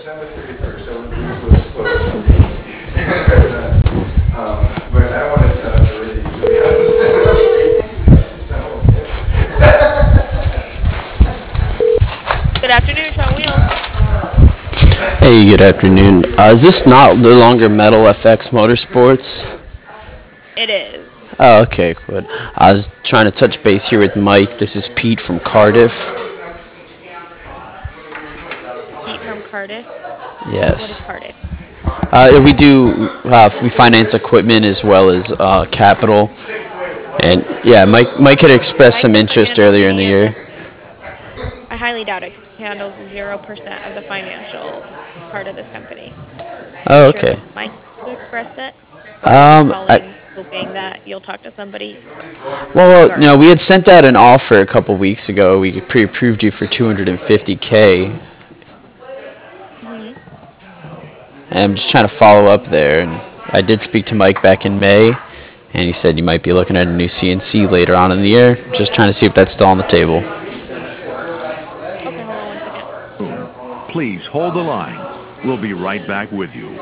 December 31st, so we was close. But I wanted to really, really Good afternoon, Sean Wheels. Hey, good afternoon. Is this not no longer Metal FX Motorsports? It is. Oh, okay, good. I was trying to touch base here with Mike. This is Pete from Cardiff. Pete from Cardiff. What is Yes. Cardiff? We finance equipment as well as capital. And yeah, Mike had expressed some Mike interest earlier in the year. handles, I highly doubt it because he handles 0% of the financial part of this company. Are you Oh, sure okay. that's Mike who expressed it? Or are you just Um, I, calling hoping that you'll talk to somebody well, regarding we it? had sent out an offer a couple weeks ago. We pre-approved you for 250K. Hmm. And I'm just trying to follow up there. And I did speak to Mike back in May, and he said you might be looking at a new CNC later on in the year. Just trying to see if that's still on the table. Okay, hold on one second. Please hold the line. We'll be right back with you.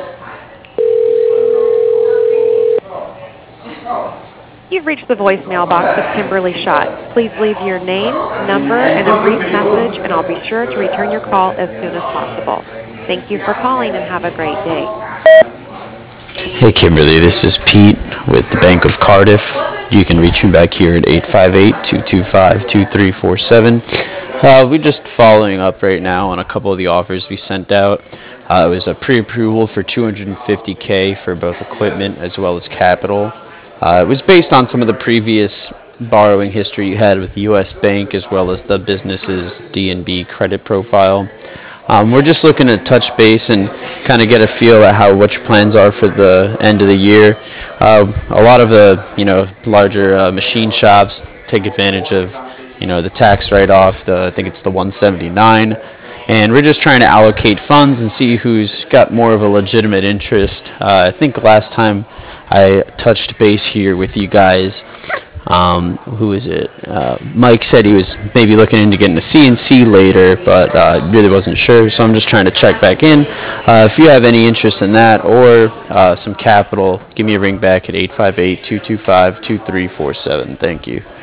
You've reached the voicemail box of Kimberly Schott. Please leave your name, number, and a brief message, and I'll be sure to return your call as soon as possible. Thank you for calling and have a great day. Hey, Kimberly, this is Pete with the Bank of Cardiff. You can reach me back here at 858-225-2347. We're just following up right now on a couple of the offers we sent out. It was a pre-approval for 250K for both equipment as well as capital. It was based on some of the previous borrowing history you had with the U.S. Bank as well as the business's D&B credit profile. We're just looking to touch base and kind of get a feel at how what your plans are for the end of the year. A lot of the larger machine shops take advantage of the tax write-off. I think it's the 179, and we're just trying to allocate funds and see who's got more of a legitimate interest. I think last time I touched base here with you guys. Who is it? Mike said he was maybe looking into getting a CNC later, but really wasn't sure. So I'm just trying to check back in. If you have any interest in that or some capital, give me a ring back at 858-225-2347. Thank you.